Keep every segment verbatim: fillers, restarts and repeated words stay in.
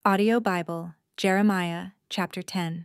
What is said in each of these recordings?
Audio Bible, Jeremiah, chapter ten.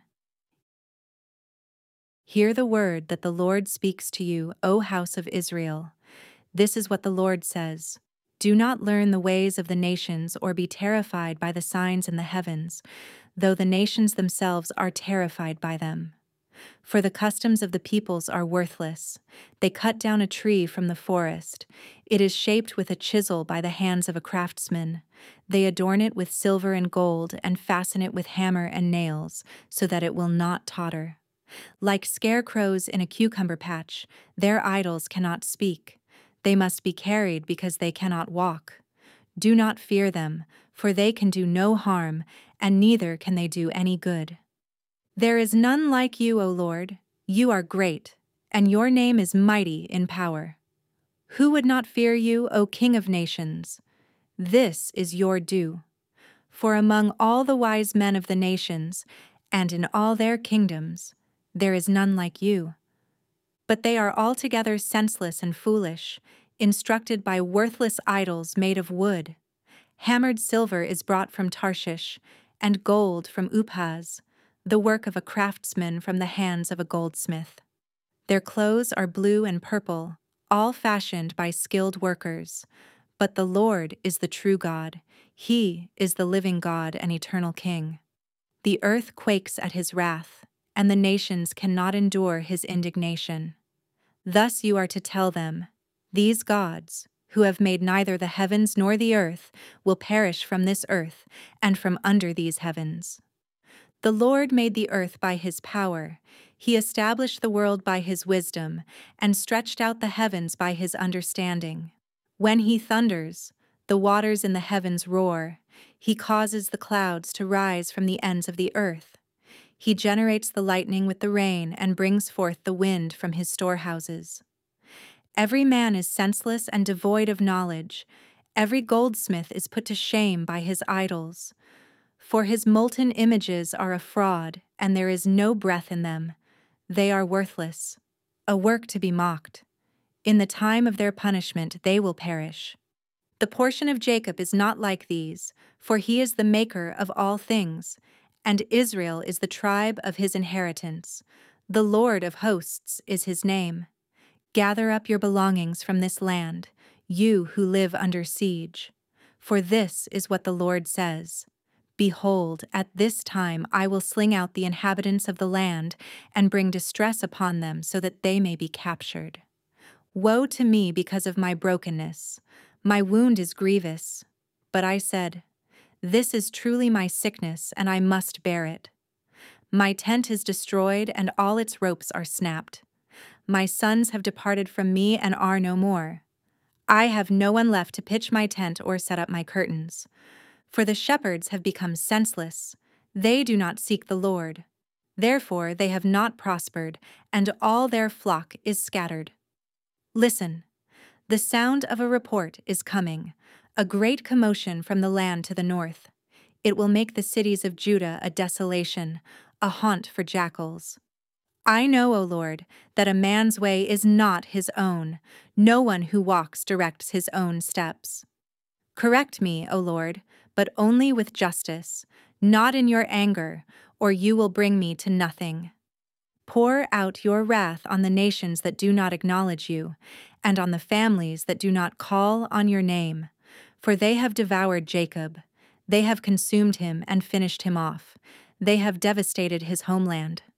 Hear the word that the Lord speaks to you, O house of Israel. This is what the Lord says. Do not learn the ways of the nations or be terrified by the signs in the heavens, though the nations themselves are terrified by them. For the customs of the peoples are worthless. They cut down a tree from the forest. It is shaped with a chisel by the hands of a craftsman. They adorn it with silver and gold and fasten it with hammer and nails, so that it will not totter. Like scarecrows in a cucumber patch, their idols cannot speak. They must be carried because they cannot walk. Do not fear them, for they can do no harm, and neither can they do any good. There is none like you, O Lord. You are great, and your name is mighty in power. Who would not fear you, O King of nations? This is your due. For among all the wise men of the nations, and in all their kingdoms, there is none like you. But they are altogether senseless and foolish, instructed by worthless idols made of wood. Hammered silver is brought from Tarshish, and gold from Uphaz, the work of a craftsman from the hands of a goldsmith. Their clothes are blue and purple, all fashioned by skilled workers. But the Lord is the true God. He is the living God and eternal King. The earth quakes at his wrath, and the nations cannot endure his indignation. Thus you are to tell them, these gods, who have made neither the heavens nor the earth, will perish from this earth and from under these heavens. The Lord made the earth by his power. He established the world by his wisdom, and stretched out the heavens by his understanding. When he thunders, the waters in the heavens roar. He causes the clouds to rise from the ends of the earth. He generates the lightning with the rain and brings forth the wind from his storehouses. Every man is senseless and devoid of knowledge. Every goldsmith is put to shame by his idols. For his molten images are a fraud, and there is no breath in them. They are worthless, a work to be mocked. In the time of their punishment they will perish. The portion of Jacob is not like these, for he is the maker of all things, and Israel is the tribe of his inheritance. The Lord of hosts is his name. Gather up your belongings from this land, you who live under siege. For this is what the Lord says. Behold, at this time I will sling out the inhabitants of the land and bring distress upon them so that they may be captured. Woe to me because of my brokenness. My wound is grievous. But I said, this is truly my sickness, and I must bear it. My tent is destroyed, and all its ropes are snapped. My sons have departed from me and are no more. I have no one left to pitch my tent or set up my curtains. For the shepherds have become senseless. They do not seek the Lord. Therefore they have not prospered, and all their flock is scattered. Listen, the sound of a report is coming, a great commotion from the land to the north. It will make the cities of Judah a desolation, a haunt for jackals. I know, O Lord, that a man's way is not his own. No one who walks directs his own steps. Correct me, O Lord, but only with justice, not in your anger, or you will bring me to nothing. Pour out your wrath on the nations that do not acknowledge you, and on the families that do not call on your name. For they have devoured Jacob. They have consumed him and finished him off. They have devastated his homeland.